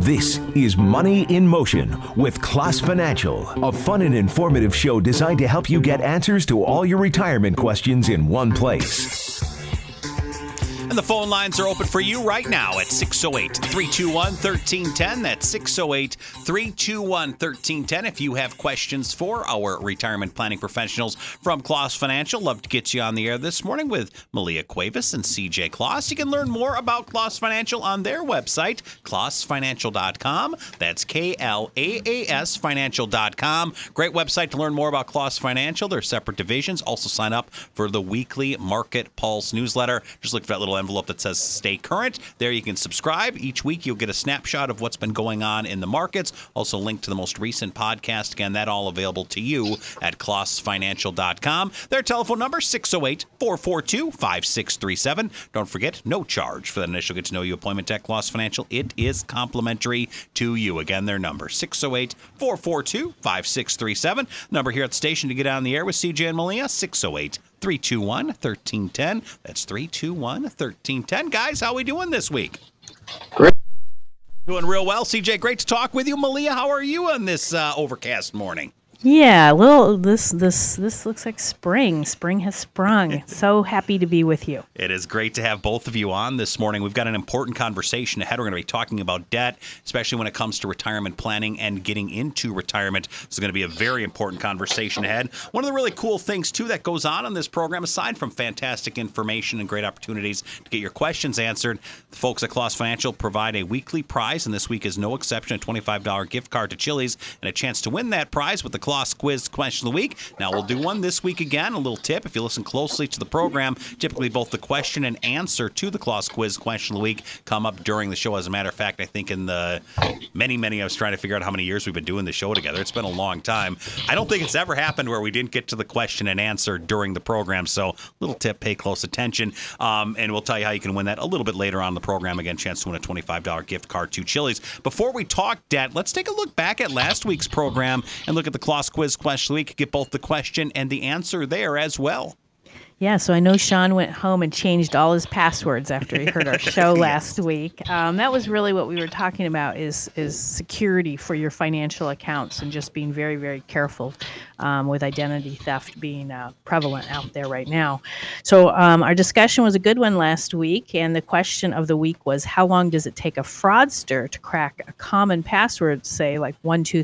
This is Money in Motion with Class Financial, a fun and informative show designed to help you get answers to all your retirement questions in one place. And the phone lines are open for you right now at 608-321-1310. That's 608-321-1310. If you have questions for our retirement planning professionals from Class Financial, love to get you on the air this morning with Malia Cuevas and CJ Claus. You can learn more about Class Financial on their website, classfinancial.com. That's KLAAS financial.com. Great website to learn more about Class Financial. They're separate divisions. Also sign up for the weekly Market Pulse newsletter. Just look for that little envelope that says Stay Current. There you can subscribe. Each week you'll get a snapshot of what's been going on in the markets. Also link to the most recent podcast. Again, that all available to you at classfinancial.com. Their telephone number, 608-442-5637. Don't forget, no charge for that initial get-to-know-you appointment at Class Financial. It is complimentary to you. Again, their number, 608-442-5637. Number here at the station to get on the air with CJ and Malia, 608-321-1310. That's 321-1310. Guys, how are we doing this week? Great. Doing real well. CJ, great to talk with you. Malia, how are you on this overcast morning? Yeah, well, this looks like spring. Spring has sprung. So happy to be with you. It is great to have both of you on this morning. We've got an important conversation ahead. We're going to be talking about debt, especially when it comes to retirement planning and getting into retirement. This is going to be a very important conversation ahead. One of the really cool things, too, that goes on this program, aside from fantastic information and great opportunities to get your questions answered, the folks at Class Financial provide a weekly prize, and this week is no exception, a $25 gift card to Chili's, and a chance to win that prize with the Class Quiz Question of the Week. Now, we'll do one this week again. A little tip, if you listen closely to the program, typically both the question and answer to the Class Quiz Question of the Week come up during the show. As a matter of fact, I think in the many, I was trying to figure out how many years we've been doing the show together. It's been a long time. I don't think it's ever happened where we didn't get to the question and answer during the program. So, little tip, pay close attention. And we'll tell you how you can win that a little bit later on in the program. Again, chance to win a $25 gift card to Chili's. Before we talk debt, let's take a look back at last week's program and look at the Class Quiz Question of the Week. Get both the question and the answer there as well. Yeah, so I know Sean went home and changed all his passwords after he heard our show last week. That was really what we were talking about is security for your financial accounts and just being very, very careful with identity theft being prevalent out there right now. So our discussion was a good one last week, and the question of the week was, how long does it take a fraudster to crack a common password, say like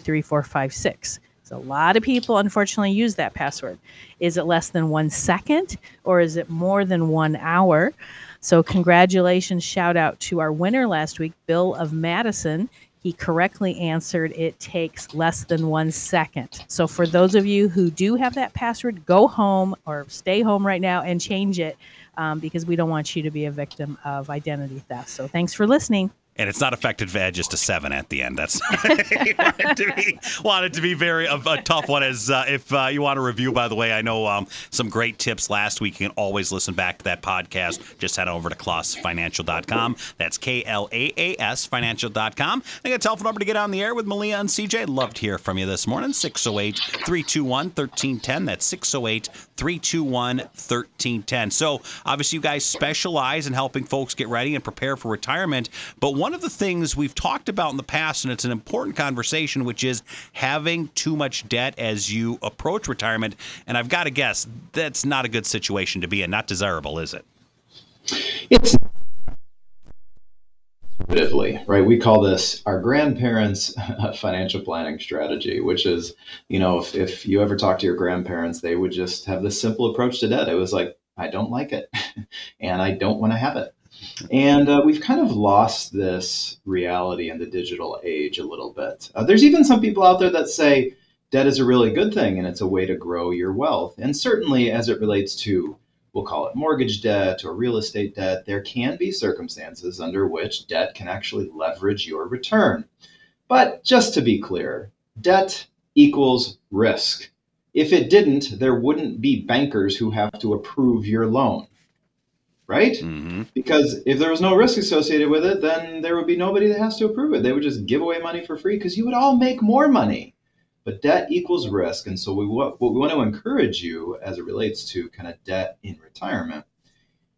123456? So a lot of people, unfortunately, use that password. Is it less than 1 second, or is it more than 1 hour? So congratulations, shout out to our winner last week, Bill of Madison. He correctly answered it takes less than 1 second. So for those of you who do have that password, go home or stay home right now and change it because we don't want you to be a victim of identity theft. So thanks for listening. And it's not effective to add just a 7 at the end. That's wanted to be very a tough one. As if you want a review, by the way, I know some great tips last week. You can always listen back to that podcast. Just head over to classfinancial.com. That's KLAAS financial.com. I got a telephone number to get on the air with Malia and CJ. Love to hear from you this morning. 608-321-1310. That's 608-321-1310. So obviously you guys specialize in helping folks get ready and prepare for retirement. But one of the things we've talked about in the past, and it's an important conversation, which is having too much debt as you approach retirement. And I've got to guess, that's not a good situation to be in. Not desirable, is it? It's right. We call this our grandparents' financial planning strategy, which is, if you ever talk to your grandparents, they would just have this simple approach to debt. It was like, I don't like it and I don't want to have it. And we've kind of lost this reality in the digital age a little bit. There's even some people out there that say debt is a really good thing and it's a way to grow your wealth. And certainly as it relates to, we'll call it mortgage debt or real estate debt, there can be circumstances under which debt can actually leverage your return. But just to be clear, debt equals risk. If it didn't, there wouldn't be bankers who have to approve your loan. Right? Mm-hmm. Because if there was no risk associated with it, then there would be nobody that has to approve it. They would just give away money for free because you would all make more money. But debt equals risk. And so what we want to encourage you as it relates to kind of debt in retirement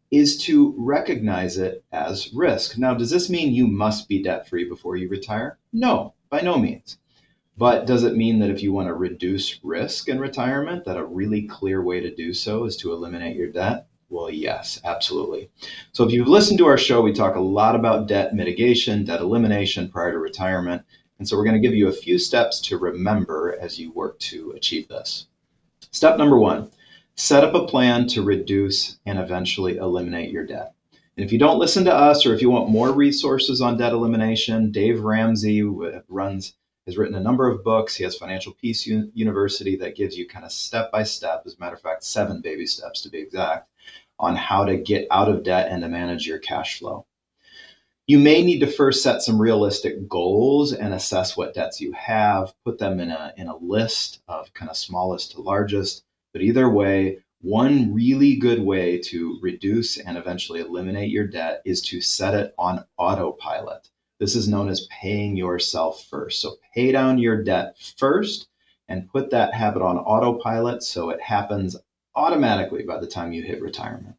is to recognize it as risk. Now, does this mean you must be debt-free before you retire? No, by no means. But does it mean that if you want to reduce risk in retirement, that a really clear way to do so is to eliminate your debt? Well, yes, absolutely. So if you've listened to our show, we talk a lot about debt mitigation, debt elimination prior to retirement. And so we're going to give you a few steps to remember as you work to achieve this. Step number 1, set up a plan to reduce and eventually eliminate your debt. And if you don't listen to us, or if you want more resources on debt elimination, Dave Ramsey has written a number of books. He has Financial Peace University that gives you kind of step-by-step, as a matter of fact, 7 baby steps to be exact, on how to get out of debt and to manage your cash flow. You may need to first set some realistic goals and assess what debts you have, put them in a list of kind of smallest to largest. But either way, one really good way to reduce and eventually eliminate your debt is to set it on autopilot. This is known as paying yourself first. So pay down your debt first and put that habit on autopilot so it happens automatically by the time you hit retirement.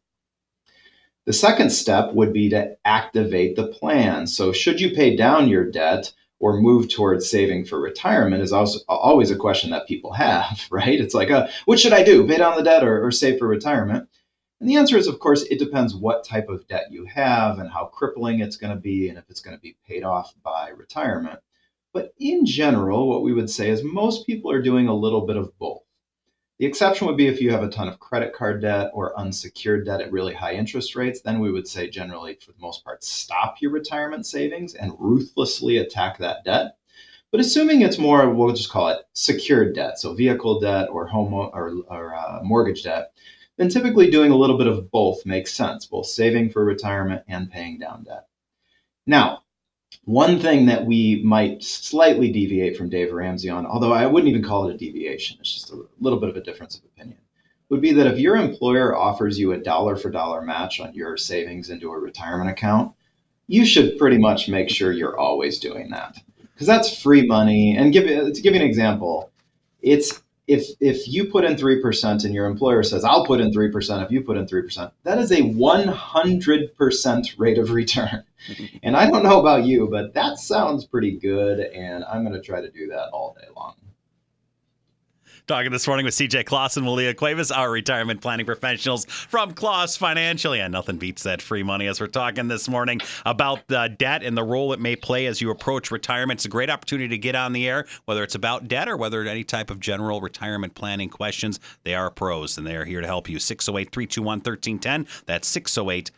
The second step would be to activate the plan. So should you pay down your debt or move towards saving for retirement is also always a question that people have, right? It's like, what should I do? Pay down the debt or save for retirement? And the answer is, of course, it depends what type of debt you have and how crippling it's going to be and if it's going to be paid off by retirement. But in general, what we would say is most people are doing a little bit of both. The exception would be if you have a ton of credit card debt or unsecured debt at really high interest rates, then we would say generally, for the most part, stop your retirement savings and ruthlessly attack that debt. But assuming it's more, we'll just call it secured debt, so vehicle debt or home or mortgage debt, then typically doing a little bit of both makes sense, both saving for retirement and paying down debt. Now, one thing that we might slightly deviate from Dave Ramsey on, although I wouldn't even call it a deviation, it's just a little bit of a difference of opinion, would be that if your employer offers you a dollar for dollar match on your savings into a retirement account, you should pretty much make sure you're always doing that, because that's free money. And to give you an example, it's if you put in 3% and your employer says, I'll put in 3% if you put in 3%, that is a 100% rate of return. And I don't know about you, but that sounds pretty good. And I'm going to try to do that all day long. Talking this morning with CJ Claus and Malia Cuevas, our retirement planning professionals from Claus Financial. Yeah, nothing beats that free money as we're talking this morning about the debt and the role it may play as you approach retirement. It's a great opportunity to get on the air, whether it's about debt or whether any type of general retirement planning questions. They are pros, and they are here to help you. 608-321-1310. That's 608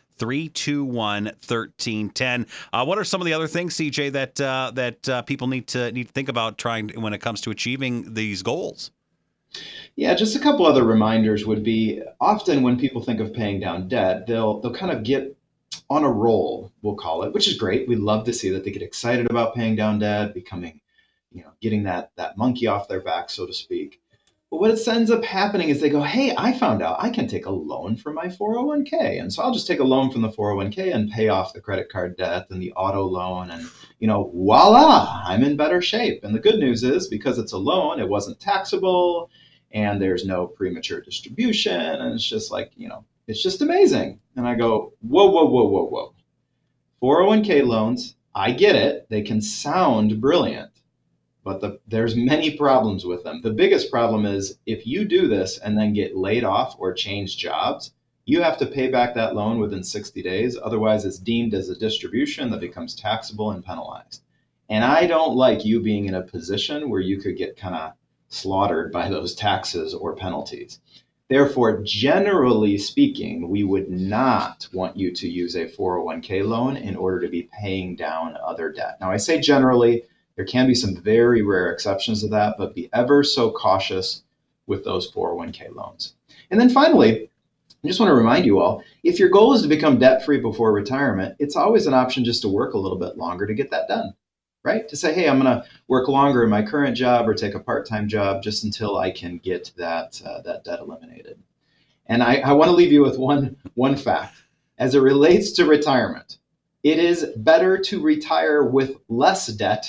321-1310. What are some of the other things, CJ, that people need to think about trying when it comes to achieving these goals? Yeah, just a couple other reminders would be, often when people think of paying down debt, they'll kind of get on a roll, we'll call it, which is great. We love to see that they get excited about paying down debt, becoming, getting that monkey off their back, so to speak. But what ends up happening is they go, hey, I found out I can take a loan from my 401k. And so I'll just take a loan from the 401k and pay off the credit card debt and the auto loan. And, voila, I'm in better shape. And the good news is, because it's a loan, it wasn't taxable and there's no premature distribution. And it's just like, it's just amazing. And I go, whoa. 401k loans, I get it. They can sound brilliant. But there's many problems with them. The biggest problem is if you do this and then get laid off or change jobs, you have to pay back that loan within 60 days. Otherwise, it's deemed as a distribution that becomes taxable and penalized. And I don't like you being in a position where you could get kind of slaughtered by those taxes or penalties. Therefore, generally speaking, we would not want you to use a 401k loan in order to be paying down other debt. Now, I say generally. There can be some very rare exceptions to that, but be ever so cautious with those 401k loans. And then finally, I just want to remind you all, if your goal is to become debt-free before retirement, it's always an option just to work a little bit longer to get that done, right? To say, hey, I'm going to work longer in my current job or take a part-time job just until I can get that debt eliminated. And I want to leave you with one fact. As it relates to retirement, it is better to retire with less debt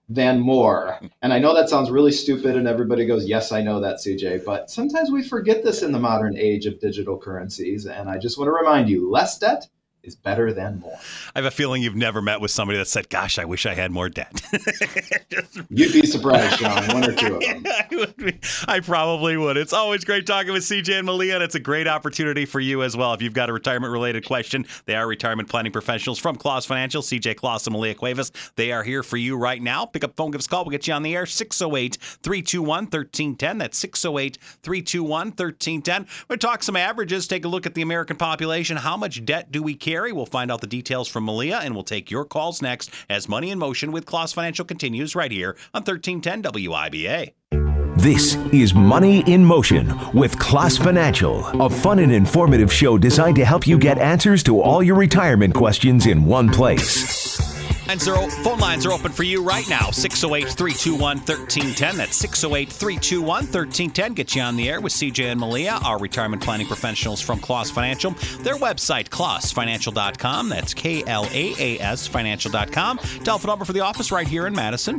than more. And I know that sounds really stupid and everybody goes, yes, I know that, CJ, but sometimes we forget this in the modern age of digital currencies. And I just want to remind you, less debt is better than more. I have a feeling you've never met with somebody that said, gosh, I wish I had more debt. You'd be surprised, Sean, one or two of them. I probably would. It's always great talking with CJ and Malia, and it's a great opportunity for you as well. If you've got a retirement-related question, they are retirement planning professionals from Claus Financial, CJ Claus and Malia Cuevas. They are here for you right now. Pick up phone, give us a call. We'll get you on the air, 608-321-1310. That's 608-321-1310. We're going to talk some averages, take a look at the American population. How much debt do we carry? We'll find out the details from Malia, and we'll take your calls next as Money in Motion with Claus Financial continues right here on 1310 WIBA. This is Money in Motion with Claus Financial, a fun and informative show designed to help you get answers to all your retirement questions in one place. Phone lines are open for you right now, 608-321-1310. That's 608-321-1310. Get you on the air with CJ and Malia, our retirement planning professionals from Claus Financial. Their website, clausfinancial.com. That's KLAAS financial.com. Telephone number for the office right here in Madison,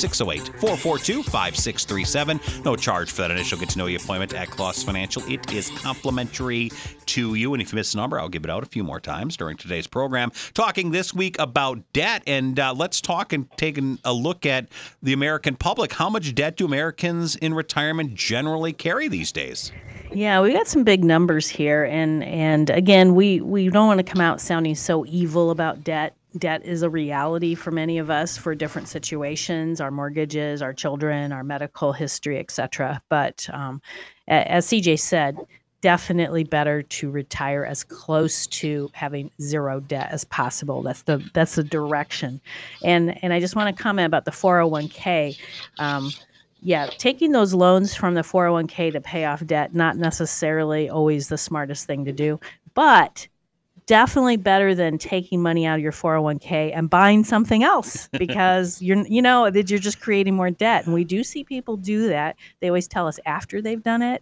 608-442-5637. No charge for that initial get-to-know-you appointment at Claus Financial. It is complimentary to you. And if you miss the number, I'll give it out a few more times during today's program. Talking this week about debt. And let's talk and take a look at the American public. How much debt do Americans in retirement generally carry these days? Yeah, we got some big numbers here. And again, we don't want to come out sounding so evil about debt. Debt is a reality for many of us for different situations, our mortgages, our children, our medical history, etc. But as CJ said, definitely better to retire as close to having zero debt as possible. That's the direction. And I just want to comment about the 401k. Taking those loans from the 401k to pay off debt, not necessarily always the smartest thing to do, but definitely better than taking money out of your 401k and buying something else because you're just creating more debt. And we do see people do that. They always tell us after they've done it.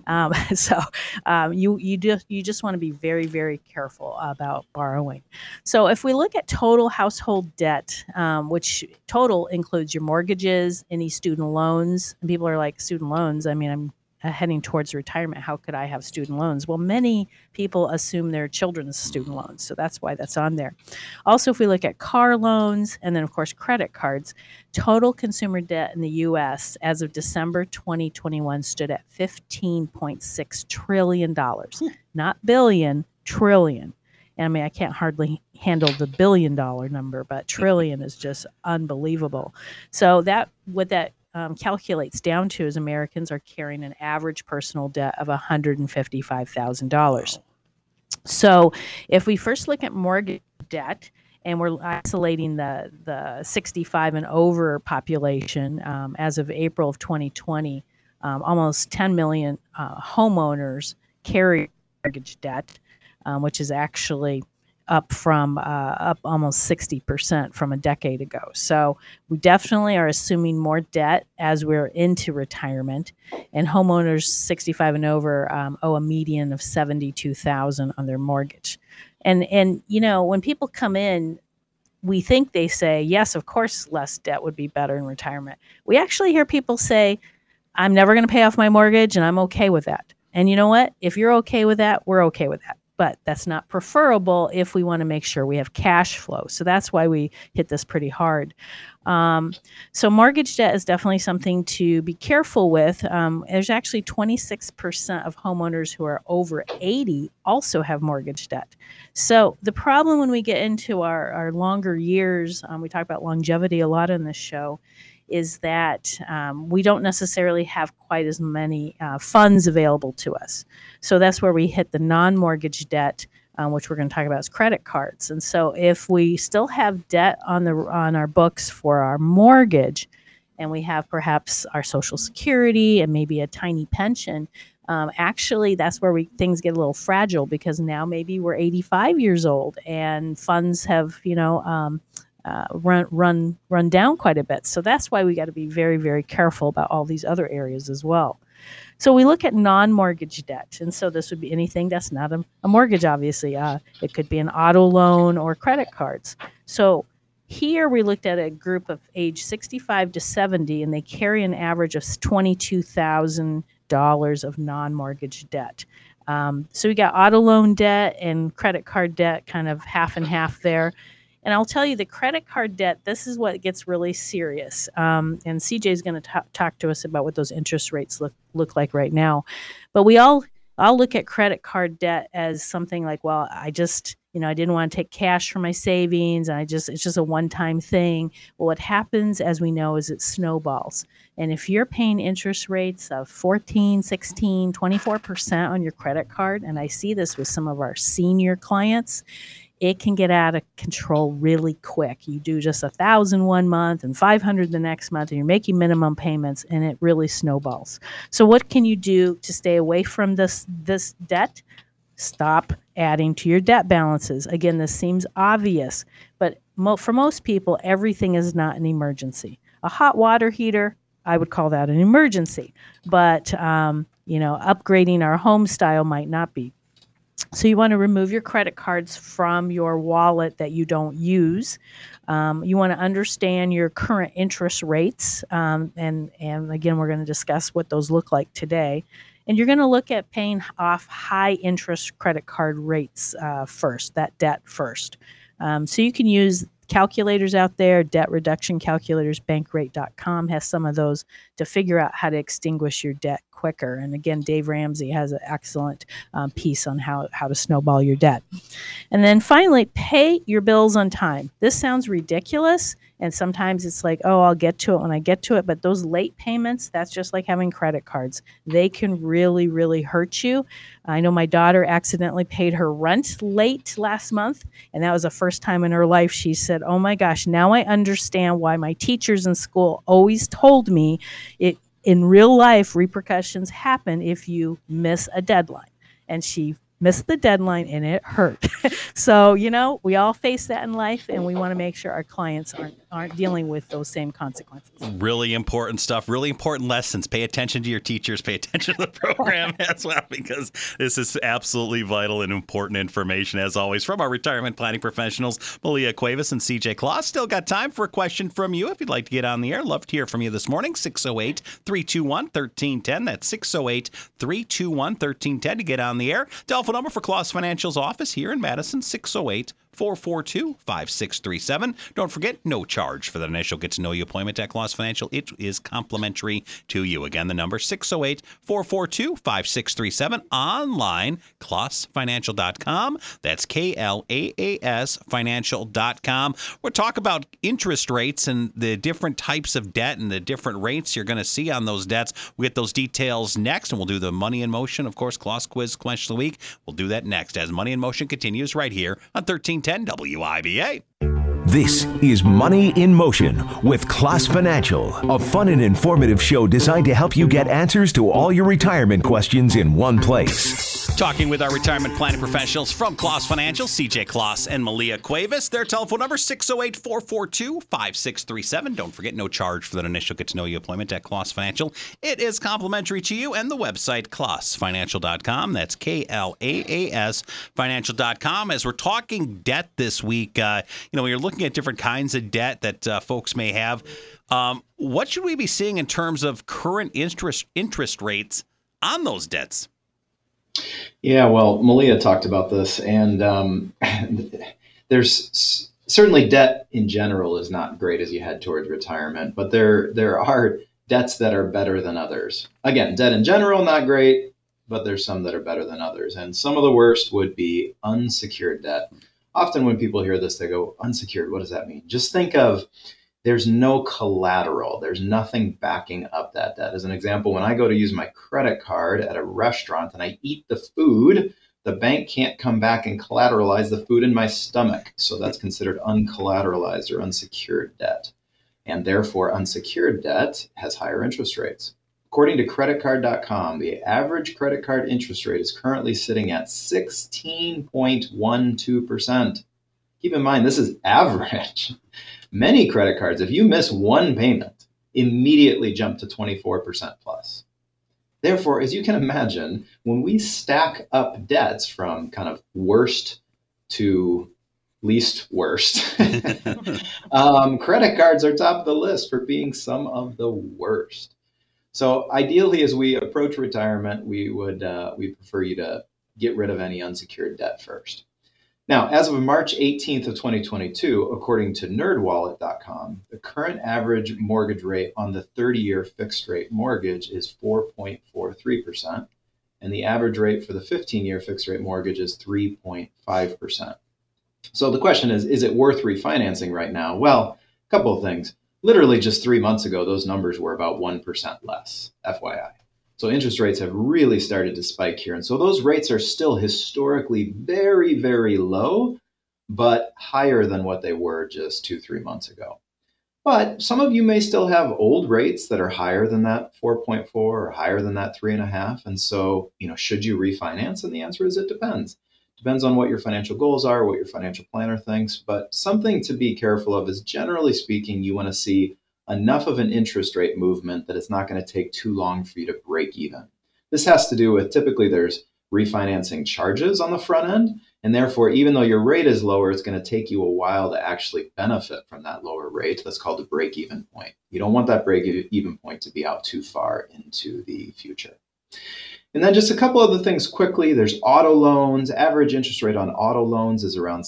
You just want to be very, very careful about borrowing. So if we look at total household debt, which total includes your mortgages, any student loans, and people are like, student loans? I mean, I'm heading towards retirement. How could I have student loans? Well, many people assume they're children's student loans. So that's why that's on there. Also, if we look at car loans and then, of course, credit cards, total consumer debt in the U.S. as of December 2021 stood at $15.6 trillion. Not billion, trillion. And I mean, I can't hardly handle the $1 billion number, but trillion is just unbelievable. So what that calculates down to is Americans are carrying an average personal debt of $155,000. So if we first look at mortgage debt, and we're isolating the 65 and over population, as of April of 2020, almost 10 million homeowners carry mortgage debt, which is actually up almost 60% from a decade ago. So we definitely are assuming more debt as we're into retirement, and homeowners 65 and over owe a median of $72,000 on their mortgage. And when people come in, we think they say, yes, of course, less debt would be better in retirement. We actually hear people say, I'm never going to pay off my mortgage and I'm okay with that. And you know what? If you're okay with that, we're okay with that. But that's not preferable if we want to make sure we have cash flow. So that's why we hit this pretty hard. So mortgage debt is definitely something to be careful with. There's actually 26% of homeowners who are over 80 also have mortgage debt. So the problem when we get into our longer years, we talk about longevity a lot in this show, is that we don't necessarily have quite as many funds available to us. So that's where we hit the non-mortgage debt, which we're going to talk about as credit cards. And so if we still have debt on our books for our mortgage, and we have perhaps our Social Security and maybe a tiny pension, actually that's where things get a little fragile, because now maybe we're 85 years old and funds have run down quite a bit. So that's why we got to be very, very careful about all these other areas as well. So we look at non-mortgage debt. And so this would be anything that's not a mortgage, obviously. It could be an auto loan or credit cards. So Here we looked at a group of age 65 to 70, and they carry an average of $22,000 of non-mortgage debt. So we got auto loan debt and credit card debt, kind of half and half there. And I'll tell you, the credit card debt, this is what gets really serious. And CJ is going to talk to us about what those interest rates look like right now. But I'll look at credit card debt as something like, well, I didn't want to take cash from my savings. And it's just a one-time thing. Well, what happens, as we know, is it snowballs. And if you're paying interest rates of 14, 16, 24% on your credit card, and I see this with some of our senior clients, it can get out of control really quick. You do just $1,000 one month and $500 the next month, and you're making minimum payments, and it really snowballs. So what can you do to stay away from this debt? Stop adding to your debt balances. Again, this seems obvious, but for most people, everything is not an emergency. A hot water heater, I would call that an emergency, but upgrading our home style might not be. So you want to remove your credit cards from your wallet that you don't use. You want to understand your current interest rates. And again, we're going to discuss what those look like today. And you're going to look at paying off high interest credit card rates first, that debt first. So you can use calculators out there, debt reduction calculators, bankrate.com has some of those to figure out how to extinguish your debt quicker. And again, Dave Ramsey has an excellent piece on how to snowball your debt. And then finally, pay your bills on time. This sounds ridiculous. And sometimes it's like, oh, I'll get to it when I get to it. But those late payments, that's just like having credit cards. They can really, really hurt you. I know my daughter accidentally paid her rent late last month. And that was the first time in her life she said, oh my gosh, now I understand why my teachers in school always told me in real life, repercussions happen if you miss a deadline. And she missed the deadline and it hurt. So, we all face that in life, and we want to make sure our clients aren't dealing with those same consequences. Really important stuff, really important lessons. Pay attention to your teachers, pay attention to the program as well, because this is absolutely vital and important information, as always, from our retirement planning professionals, Malia Cuevas and CJ Kloss. Still got time for a question from you if you'd like to get on the air. Love to hear from you this morning. 608-321-1310. That's 608-321-1310 to get on the air. Telephone number for Kloss Financial's office here in Madison, 608-442-5637. Don't forget, no charge for the initial get-to-know-you appointment at Kloss Financial. It is complimentary to you. Again, the number 608-442-5637. Online, klossfinancial.com. That's KLAAS financial.com. We'll talk about interest rates and the different types of debt and the different rates you're going to see on those debts. We'll get those details next, and we'll do the Money in Motion, of course, Kloss Quiz question of the week. We'll do that next as Money in Motion continues right here on 1310 WIBA. This is Money in Motion with Kloss Financial, a fun and informative show designed to help you get answers to all your retirement questions in one place. Talking with our retirement planning professionals from Kloss Financial, CJ Kloss and Malia Cuevas. Their telephone number, 608-442-5637. Don't forget, no charge for that initial get-to-know-you appointment at Kloss Financial. It is complimentary to you, and the website, klossfinancial.com. That's KLAAS financial.com. As we're talking debt this week, when you're looking at different kinds of debt that folks may have, what should we be seeing in terms of current interest rates on those debts? Yeah, well, Malia talked about this, and there's certainly debt in general is not great as you head towards retirement, but there are debts that are better than others. Again, debt in general, not great, but there's some that are better than others. And some of the worst would be unsecured debt. Often when people hear this, they go, unsecured, what does that mean? Just think of there's no collateral. There's nothing backing up that debt. As an example, when I go to use my credit card at a restaurant and I eat the food, the bank can't come back and collateralize the food in my stomach. So that's considered uncollateralized or unsecured debt. And therefore, unsecured debt has higher interest rates. According to creditcard.com, the average credit card interest rate is currently sitting at 16.12%. Keep in mind, this is average. Many credit cards, if you miss one payment, immediately jump to 24% plus. Therefore, as you can imagine, when we stack up debts from kind of worst to least worst. Credit cards are top of the list for being some of the worst. So ideally, as we approach retirement, we prefer you to get rid of any unsecured debt first. Now, as of March 18th of 2022, according to nerdwallet.com, the current average mortgage rate on the 30-year fixed rate mortgage is 4.43%, and the average rate for the 15-year fixed rate mortgage is 3.5%. So the question is it worth refinancing right now? Well, a couple of things. Literally just 3 months ago, those numbers were about 1% less, FYI. So interest rates have really started to spike here. And so those rates are still historically very, very low, but higher than what they were just 2-3 months ago. But some of you may still have old rates that are higher than that 4.4 or higher than that 3.5. And so, should you refinance? And the answer is it depends. Depends on what your financial goals are, what your financial planner thinks. But something to be careful of is, generally speaking, you want to see enough of an interest rate movement that it's not going to take too long for you to break even. This has to do with, typically there's refinancing charges on the front end. And therefore, even though your rate is lower, it's going to take you a while to actually benefit from that lower rate. That's called the break-even point. You don't want that break-even point to be out too far into the future. And then just a couple other things quickly. There's auto loans. Average interest rate on auto loans is around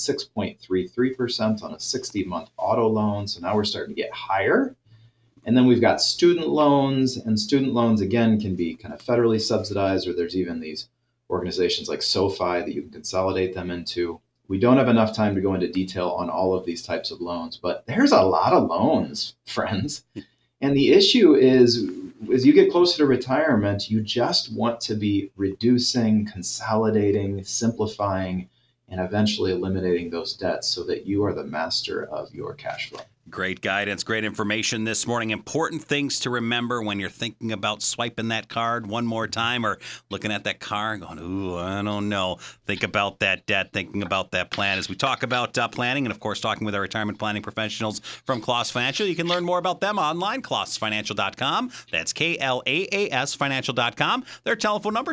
6.33% on a 60-month auto loan. So now we're starting to get higher. And then we've got student loans. And student loans, again, can be kind of federally subsidized, or there's even these organizations like SoFi that you can consolidate them into. We don't have enough time to go into detail on all of these types of loans, but there's a lot of loans, friends. And the issue is, as you get closer to retirement, you just want to be reducing, consolidating, simplifying, and eventually eliminating those debts so that you are the master of your cash flow. Great guidance, great information this morning. Important things to remember when you're thinking about swiping that card one more time or looking at that car and going, ooh, I don't know. Think about that debt, thinking about that plan. As we talk about planning and, of course, talking with our retirement planning professionals from Klaas Financial, you can learn more about them online, klaasfinancial.com. That's KLAAS financial.com. Their telephone number,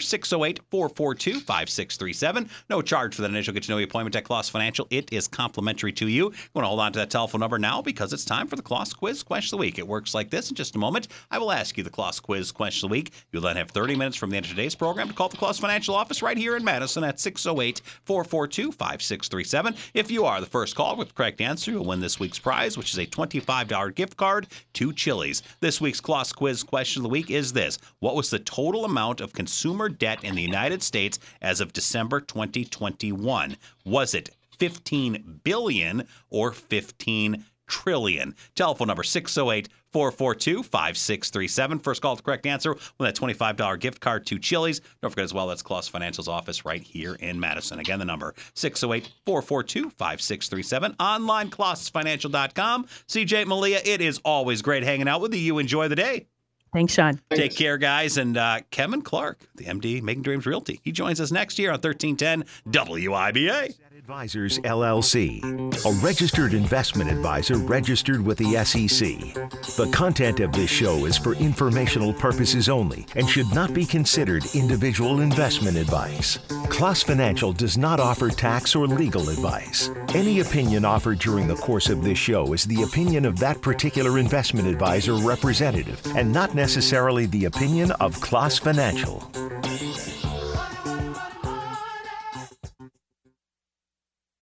608-442-5637. No charge for that initial get-to-know-you appointment at Klaas Financial. It is complimentary to you. You want to hold on to that telephone number now because it's time for the Klaas Quiz Question of the Week. It works like this. In just a moment, I will ask you the Klaas Quiz Question of the Week. You'll then have 30 minutes from the end of today's program to call the Klaas Financial office right here in Madison at 608-442-5637. If you are the first call with the correct answer, you'll win this week's prize, which is a $25 gift card to Chili's. This week's Klaas Quiz Question of the Week is this. What was the total amount of consumer debt in the United States as of December 2021? Was it 15 billion or 15 trillion? Telephone number 608-442-5637. First call to the correct answer with that $25 gift card to Chili's. Don't forget as well, that's Klaas Financial's office right here in Madison. Again, the number 608-442-5637. Online, klaasfinancial.com. CJ, Malia, it is always great hanging out with you. You enjoy the day. Thanks, Sean. Take care, guys. And Kevin Clark, the MD, Making Dreams Realty. He joins us next year on 1310 WIBA. Advisors, LLC, a registered investment advisor registered with the SEC. The content of this show is for informational purposes only and should not be considered individual investment advice. Klaas Financial does not offer tax or legal advice. Any opinion offered during the course of this show is the opinion of that particular investment advisor representative and not necessarily the opinion of Klaas Financial.